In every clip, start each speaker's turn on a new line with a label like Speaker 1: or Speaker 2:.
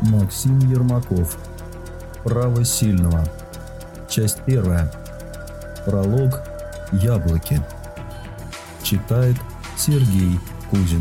Speaker 1: Максим Ермаков. Право сильного. Часть 1. Пролог. Яблоки. Читает Сергей Кузин.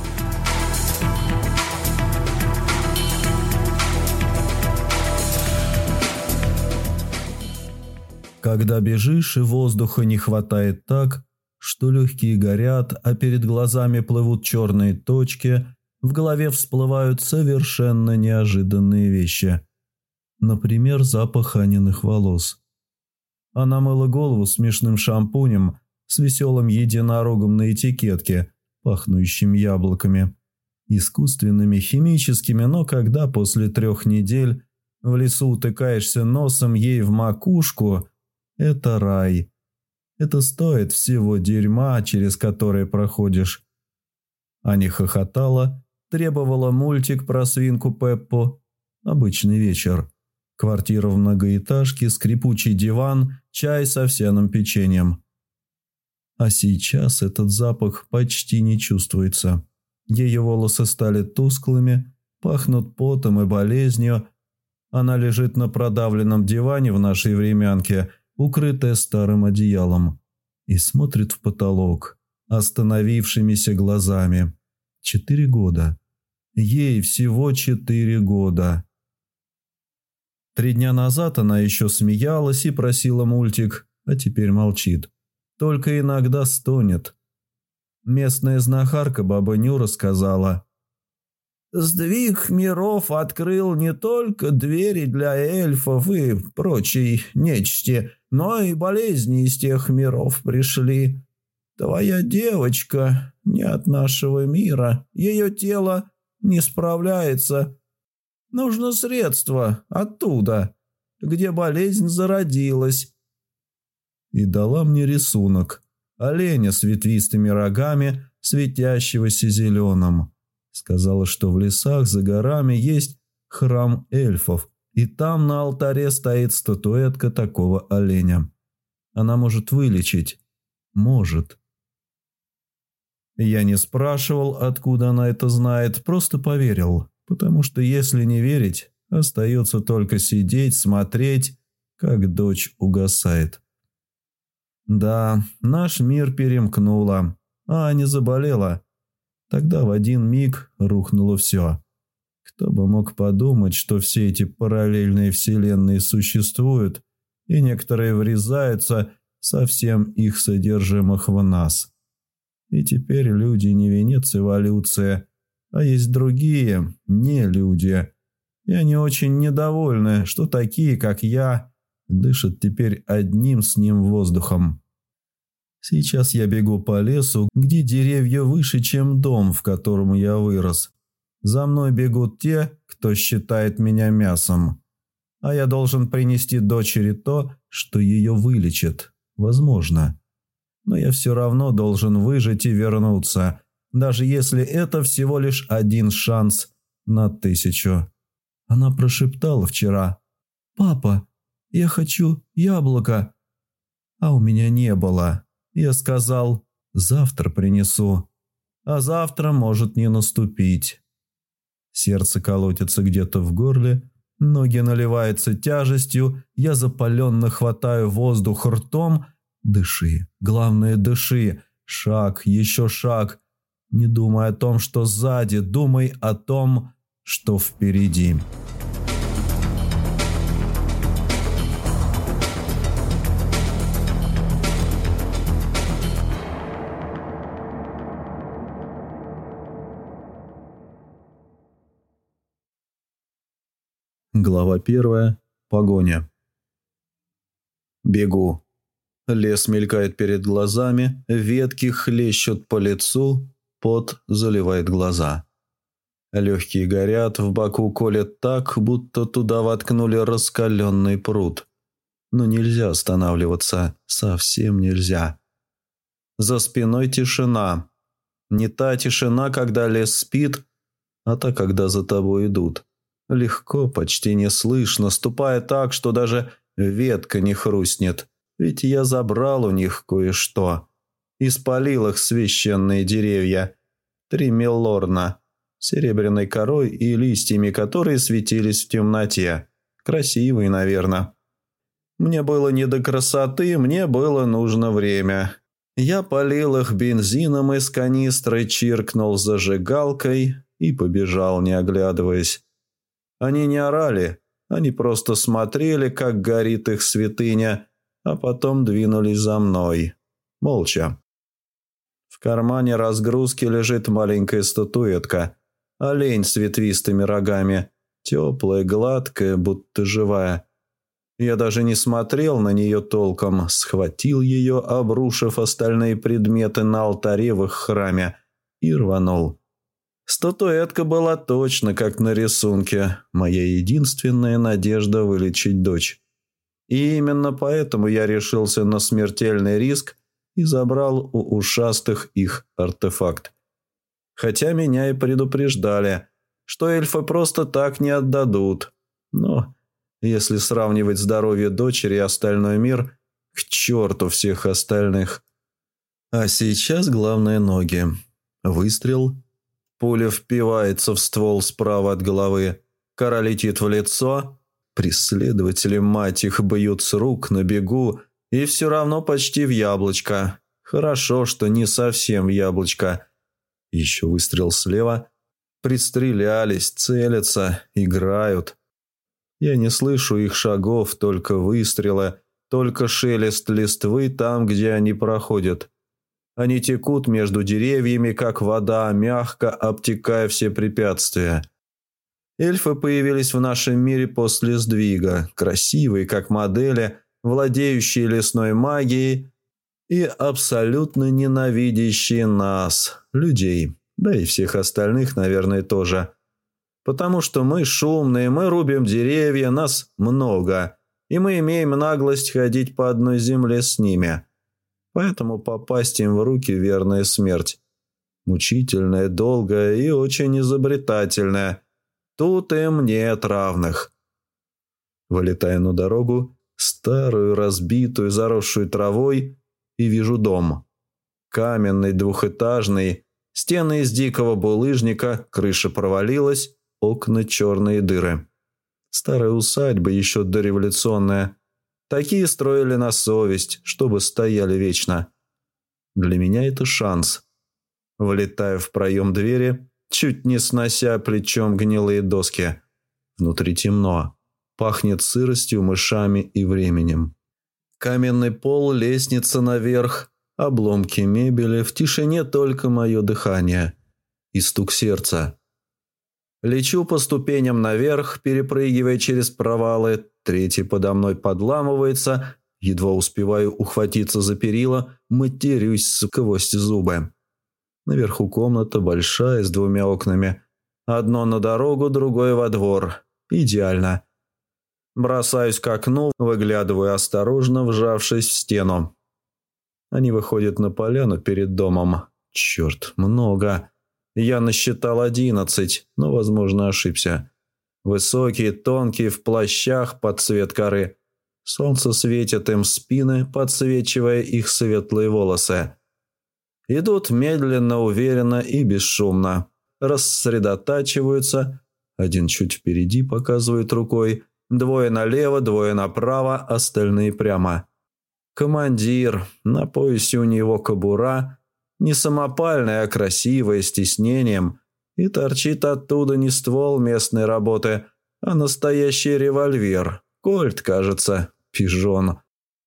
Speaker 1: Когда бежишь и воздуха не хватает так, что легкие горят, а перед глазами плывут черные точки, в голове всплывают совершенно неожиданные вещи. Например, запах Аниных волос. Она мыла голову смешным шампунем с веселым единорогом на этикетке, пахнущим яблоками. Искусственными, химическими, но когда после 3 недель в лесу утыкаешься носом ей в макушку, это рай. Это стоит всего дерьма, через которое проходишь. Аня хохотала, требовала мультик про свинку Пеппу. Обычный вечер. Квартира в многоэтажке, скрипучий диван, чай с овсяным печеньем. А сейчас этот запах почти не чувствуется. Ее волосы стали тусклыми, пахнут потом и болезнью. Она лежит на продавленном диване в нашей времянке, укрытая старым одеялом, и смотрит в потолок остановившимися глазами. 4 года. Ей всего 4 года. 3 дня назад она еще смеялась и просила мультик, а теперь молчит. Только иногда стонет. Местная знахарка баба Нюра сказала: «Сдвиг миров открыл не только двери для эльфов и прочей нечисти, но и болезни из тех миров пришли. Твоя девочка не от нашего мира, ее тело не справляется. Нужно средство оттуда, где болезнь зародилась». И дала мне рисунок оленя с ветвистыми рогами, светящегося зеленым. Сказала, что в лесах за горами есть храм эльфов, и там на алтаре стоит статуэтка такого оленя. Она может вылечить. Может. Я не спрашивал, откуда она это знает, просто поверил, потому что если не верить, остается только сидеть, смотреть, как дочь угасает. Да, наш мир перемкнуло, а Аня заболела. Тогда в один миг рухнуло все. Кто бы мог подумать, что все эти параллельные вселенные существуют, и некоторые врезаются со всем их содержимых в нас. И теперь люди не венец эволюции, а есть другие, не люди. И они очень недовольны, что такие, как я, дышат теперь одним с ним воздухом. Сейчас я бегу по лесу, где деревья выше, чем дом, в котором я вырос. За мной бегут те, кто считает меня мясом. А я должен принести дочери то, что ее вылечит. Возможно. Но я все равно должен выжить и вернуться, даже если это всего лишь 1 шанс на 1000. Она прошептала вчера: «Папа, я хочу яблоко». А у меня не было. Я сказал: «Завтра принесу». А завтра может не наступить. Сердце колотится где-то в горле, ноги наливаются тяжестью, я запаленно хватаю воздух ртом. Дыши, главное, дыши. Шаг, еще шаг. Не думай о том, что сзади, думай о том, что впереди. Глава 1. Погоня. Бегу. Лес мелькает перед глазами, ветки хлещут по лицу, пот заливает глаза. Легкие горят, в боку колет так, будто туда воткнули раскаленный пруд. Но нельзя останавливаться, совсем нельзя. За спиной тишина. Не та тишина, когда лес спит, а та, когда за тобой идут. Легко, почти не слышно, ступая так, что даже ветка не хрустнет. Ведь я забрал у них кое-что. И спалил их священные деревья. 3 миллорна. серебряной корой и листьями, которые светились в темноте. Красивый, наверное. Мне было не до красоты, мне было нужно время. Я полил их бензином из канистры, чиркнул зажигалкой и побежал, не оглядываясь. Они не орали, они просто смотрели, как горит их святыня, а потом двинулись за мной. Молча. В кармане разгрузки лежит маленькая статуэтка. Олень с ветвистыми рогами. Теплая, гладкая, будто живая. Я даже не смотрел на нее толком, схватил ее, обрушив остальные предметы на алтаре в их храме, и рванул. Статуэтка была точно как на рисунке, моя единственная надежда вылечить дочь. И именно поэтому я решился на смертельный риск и забрал у ушастых их артефакт. Хотя меня и предупреждали, что эльфы просто так не отдадут. Но если сравнивать здоровье дочери и остальной мир, к черту всех остальных. А сейчас главное ноги. Выстрел. Пуля впивается в ствол справа от головы. Кора летит в лицо. Преследователи, мать их, бьют с рук на бегу. И все равно почти в яблочко. Хорошо, что не совсем в яблочко. Еще выстрел слева. Пристрелялись, целятся, играют. Я не слышу их шагов, только выстрелы, только шелест листвы там, где они проходят. Они текут между деревьями, как вода, мягко обтекая все препятствия. Эльфы появились в нашем мире после сдвига, красивые, как модели, владеющие лесной магией и абсолютно ненавидящие нас, людей, да и всех остальных, наверное, тоже. Потому что мы шумные, мы рубим деревья, нас много, и мы имеем наглость ходить по одной земле с ними. Поэтому попасть им в руки – верная смерть. Мучительная, долгая и очень изобретательная. Тут им нет равных. Вылетаю на дорогу, старую, разбитую, заросшую травой, и вижу дом. Каменный, двухэтажный, стены из дикого булыжника, крыша провалилась, окна черные дыры. Старая усадьба, еще дореволюционная. Такие строили на совесть, чтобы стояли вечно. Для меня это шанс. Влетаю в проем двери, чуть не снося плечом гнилые доски. Внутри темно. Пахнет сыростью, мышами и временем. Каменный пол, лестница наверх, обломки мебели, в тишине только мое дыхание и стук сердца. Лечу по ступеням наверх, перепрыгивая через провалы, третий подо мной подламывается, едва успеваю ухватиться за перила, матерюсь сквозь зубы. Наверху комната большая, с двумя окнами. Одно на дорогу, другое во двор. Идеально. Бросаюсь к окну, выглядываю осторожно, вжавшись в стену. Они выходят на поляну перед домом. Черт, много. Я насчитал 11, но, возможно, ошибся. Высокие, тонкие, в плащах под цвет коры. Солнце светит им в спины, подсвечивая их светлые волосы. Идут медленно, уверенно и бесшумно. Рассредотачиваются. Один чуть впереди показывает рукой. Двое налево, двое направо, остальные прямо. Командир, на поясе у него кобура. Не самопальная, а красивая, с тиснением. И торчит оттуда не ствол местной работы, а настоящий револьвер. Кольт, кажется, пижон.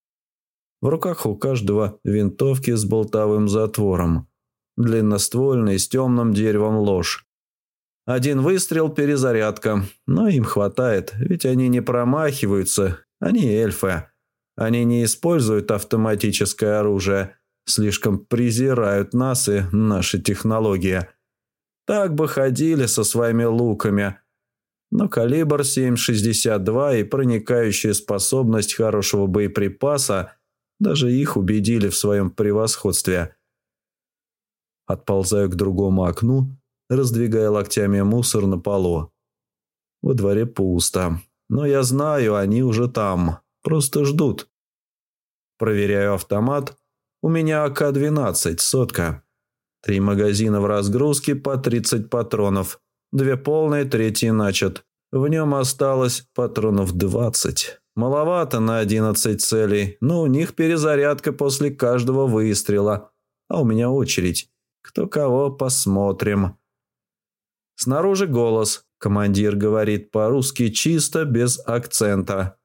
Speaker 1: В руках у каждого винтовки с болтовым затвором. Длинноствольный, с темным деревом ложь. Один выстрел – перезарядка, но им хватает, ведь они не промахиваются, они эльфы. Они не используют автоматическое оружие, слишком презирают нас и наши технологии. Так бы ходили со своими луками. Но калибр 7,62 и проникающая способность хорошего боеприпаса даже их убедили в своем превосходстве. Отползаю к другому окну, раздвигая локтями мусор на полу. Во дворе пусто, но я знаю, они уже там, просто ждут. Проверяю автомат. У меня АК-12, сотка. 3 магазина в разгрузке по 30 патронов. 2 полные, 3 начат. В нем осталось патронов 20. Маловато на 11 целей, но у них перезарядка после каждого выстрела. А у меня очередь. Кто кого, посмотрим. Снаружи голос. Командир говорит по-русски чисто, без акцента.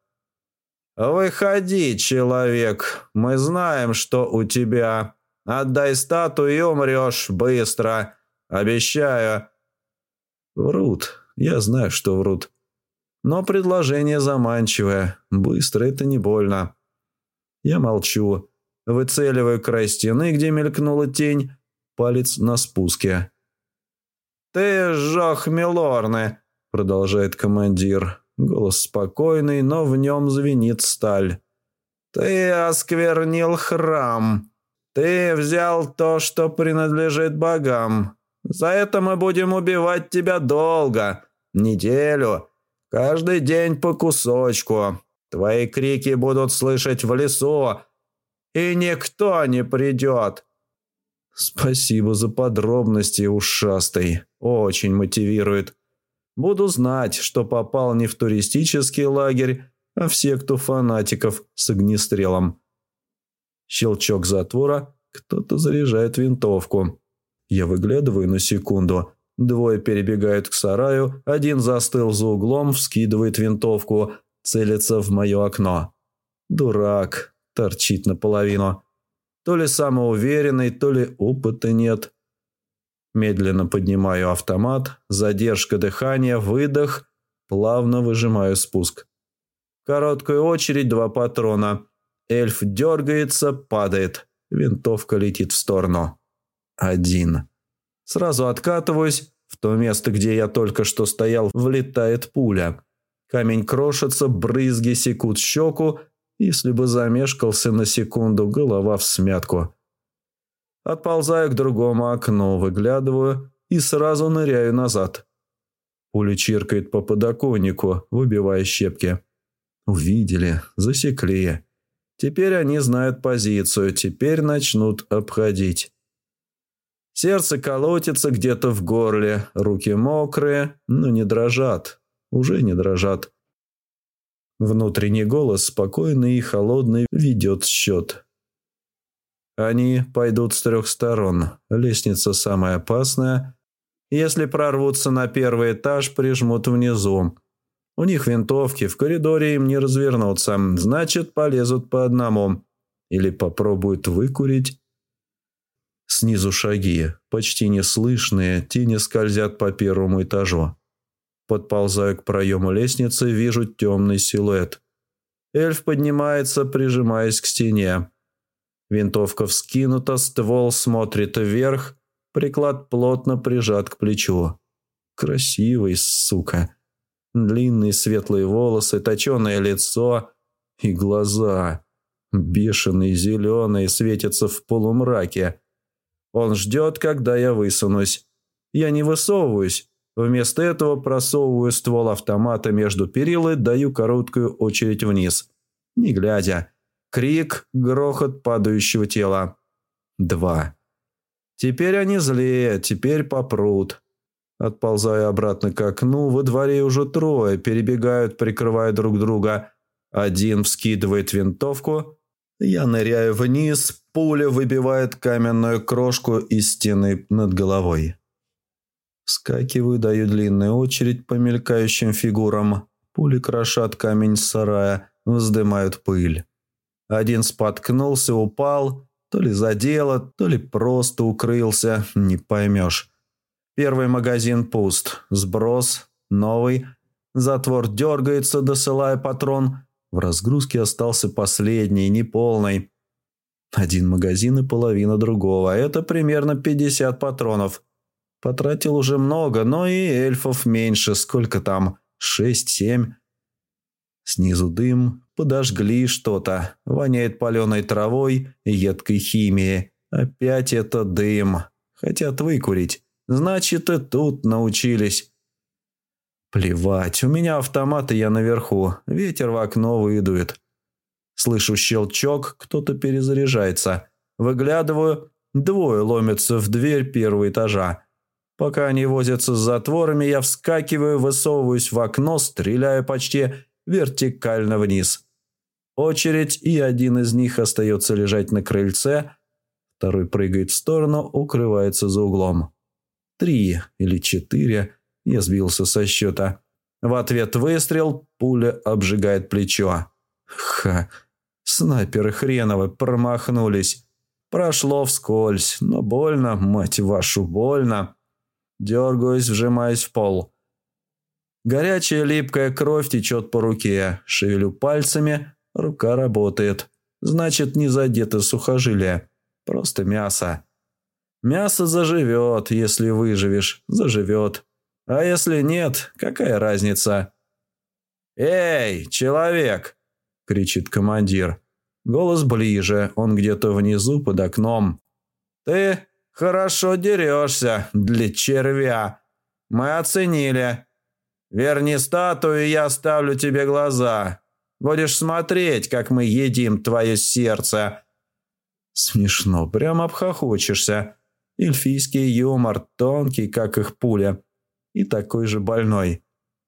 Speaker 1: «Выходи, человек. Мы знаем, что у тебя. Отдай статую и умрешь быстро. Обещаю». Врут. Я знаю, что врут. Но предложение заманчивое. Быстро это не больно. Я молчу. Выцеливаю край стены, где мелькнула тень. Палец на спуске. «Ты сжег Милорны», — продолжает командир. Голос спокойный, но в нем звенит сталь. «Ты осквернил храм. Ты взял то, что принадлежит богам. За это мы будем убивать тебя долго. Неделю. Каждый день по кусочку. Твои крики будут слышать в лесу, и никто не придет». Спасибо за подробности, ушастый. Очень мотивирует. Буду знать, что попал не в туристический лагерь, а в секту фанатиков с огнестрелом. Щелчок затвора. Кто-то заряжает винтовку. Я выглядываю на секунду. 2 перебегают к сараю, 1 застыл за углом, вскидывает винтовку, целится в мое окно. Дурак. Торчит наполовину. То ли самоуверенный, то ли опыта нет. Медленно поднимаю автомат, задержка дыхания, выдох, плавно выжимаю спуск. Короткую очередь, 2 патрона. Эльф дергается, падает. Винтовка летит в сторону. 1. Сразу откатываюсь. В то место, где я только что стоял, влетает пуля. Камень крошится, брызги секут щеку. Если бы замешкался на секунду, голова всмятку. Отползаю к другому окну, выглядываю и сразу ныряю назад. Пуля чиркает по подоконнику, выбивая щепки. Увидели, засекли. Теперь они знают позицию, теперь начнут обходить. Сердце колотится где-то в горле, руки мокрые, но не дрожат, уже не дрожат. Внутренний голос, спокойный и холодный, ведет счет. Они пойдут с 3 сторон. Лестница самая опасная. Если прорвутся на 1-й этаж, прижмут внизу. У них винтовки, в коридоре им не развернуться. Значит, полезут по одному. Или попробуют выкурить. Снизу шаги, почти неслышные, тени скользят по 1-му этажу. Подползаю к проему лестницы, вижу темный силуэт. Эльф поднимается, прижимаясь к стене. Винтовка вскинута, ствол смотрит вверх, приклад плотно прижат к плечу. Красивый, сука. Длинные светлые волосы, точеное лицо и глаза. Бешеные зеленые, светятся в полумраке. Он ждет, когда я высунусь. Я не высовываюсь. Вместо этого просовываю ствол автомата между перил и даю короткую очередь вниз. Не глядя. Крик, грохот падающего тела. 2. Теперь они злее, теперь попрут. Отползаю обратно к окну, во дворе уже 3, перебегают, прикрывая друг друга. 1 вскидывает винтовку. Я ныряю вниз, пуля выбивает каменную крошку из стены над головой. Вскакиваю, даю длинную очередь по мелькающим фигурам. Пули крошат камень сарая, вздымают пыль. 1 споткнулся, упал, то ли задело, то ли просто укрылся, не поймешь. 1-й магазин пуст, сброс, новый. Затвор дергается, досылая патрон. В разгрузке остался последний, неполный. 1 магазин и половина другого, это примерно 50 патронов. Потратил уже много, но и эльфов меньше, сколько там, 6-7. Снизу дым, подожгли что-то, воняет паленой травой и едкой химией. Опять это дым. Хотят выкурить, значит и тут научились. Плевать, у меня автомат и я наверху, ветер в окно выдует. Слышу щелчок, кто-то перезаряжается. Выглядываю, 2 ломятся в дверь 1-го этажа. Пока они возятся с затворами, я вскакиваю, высовываюсь в окно, стреляю почти вертикально вниз. Очередь, и один из них остается лежать на крыльце, второй прыгает в сторону, укрывается за углом. 3 или 4, я сбился со счета. В ответ выстрел, пуля обжигает плечо. Снайперы хреновы промахнулись. Прошло вскользь, но больно, мать вашу, больно. Дергаюсь, вжимаюсь в пол. Горячая липкая кровь течет по руке. Шевелю пальцами, рука работает. Значит, не задето сухожилие. Просто мясо. Мясо заживет, если выживешь, заживет. А если нет, какая разница? «Эй, человек!» – кричит командир. Голос ближе, он где-то внизу под окном. «Ты хорошо дерешься для червя. Мы оценили. Верни статую, я оставлю тебе глаза. Будешь смотреть, как мы едим твое сердце». Смешно, прям обхохочешься. Эльфийский юмор, тонкий, как их пуля, и такой же больной.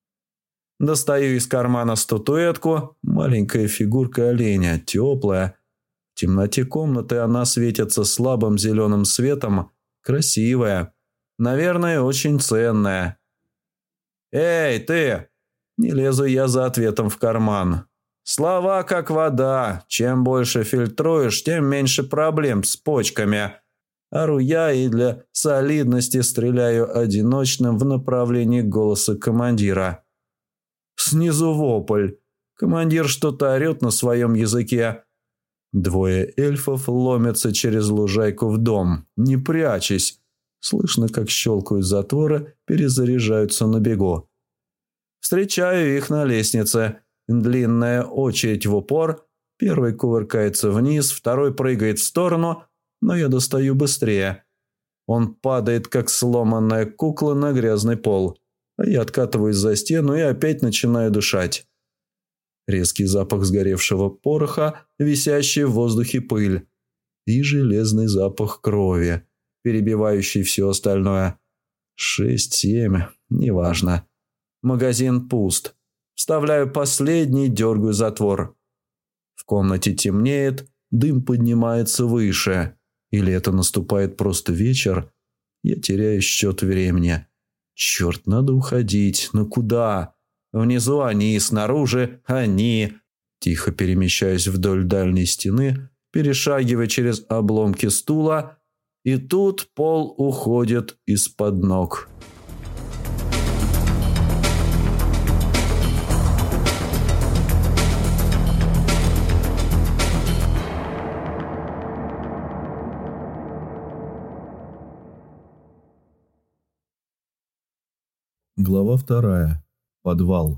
Speaker 1: Достаю из кармана статуэтку, маленькая фигурка оленя, теплая. В темноте комнаты она светится слабым зеленым светом, красивая, наверное, очень ценная. «Эй, ты!» Не лезу я за ответом в карман. Слова как вода. Чем больше фильтруешь, тем меньше проблем с почками. Ору я и для солидности стреляю одиночным в направлении голоса командира. Снизу вопль. Командир что-то орет на своем языке. 2 эльфов ломятся через лужайку в дом, не прячась. Слышно, как щелкают затворы, перезаряжаются на бегу. Встречаю их на лестнице. Длинная очередь в упор. Первый кувыркается вниз, второй прыгает в сторону, но я достаю быстрее. Он падает, как сломанная кукла, на грязный пол, а я откатываюсь за стену и опять начинаю дышать. Резкий запах сгоревшего пороха, висящий в воздухе пыль, и железный запах крови, перебивающий все остальное. 6-7, неважно. Магазин пуст. Вставляю последний, дергаю затвор. В комнате темнеет, дым поднимается выше. Или это наступает просто вечер? Я теряю счет времени. Черт, надо уходить. Но куда? Внизу они, снаружи они. Тихо перемещаюсь вдоль дальней стены, перешагивая через обломки стула, и тут пол уходит из-под ног.
Speaker 2: Глава 2. Подвал.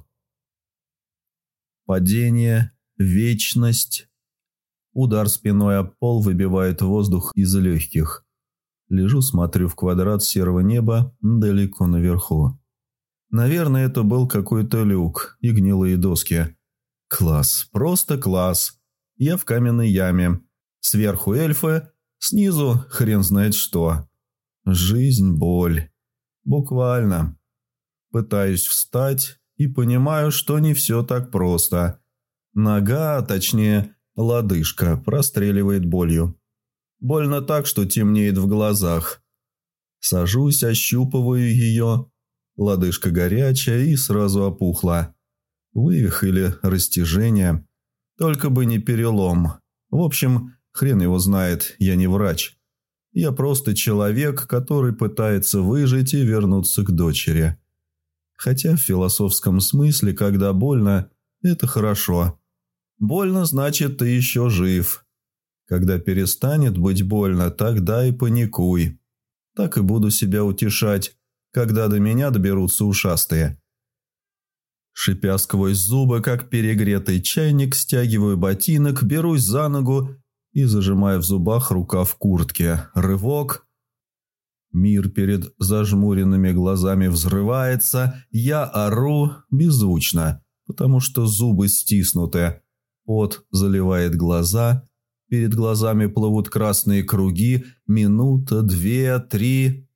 Speaker 2: Падение, вечность. Удар спиной об пол выбивает воздух из легких. Лежу, смотрю в квадрат серого неба далеко наверху. Наверное, это был какой-то люк и гнилые доски. Класс, просто класс. Я в каменной яме. Сверху эльфы, снизу хрен знает что. Жизнь, боль. Буквально. Пытаюсь встать и понимаю, что не все так просто. Нога, а точнее лодыжка, простреливает болью. Больно так, что темнеет в глазах. Сажусь, ощупываю ее. Лодыжка горячая и сразу опухла. Вывих или растяжение. Только бы не перелом. В общем, хрен его знает, я не врач. Я просто человек, который пытается выжить и вернуться к дочери. Хотя в философском смысле, когда больно, это хорошо. Больно, значит, ты еще жив. Когда перестанет быть больно, тогда и паникуй. Так и буду себя утешать, когда до меня доберутся ушастые. Шипя сквозь зубы, как перегретый чайник, стягиваю ботинок, берусь за ногу и зажимаю в зубах рукав куртки. Рывок. Мир перед зажмуренными глазами взрывается, я ору беззвучно, потому что зубы стиснуты. Пот заливает глаза, перед глазами плывут красные круги, минута, 2, 3.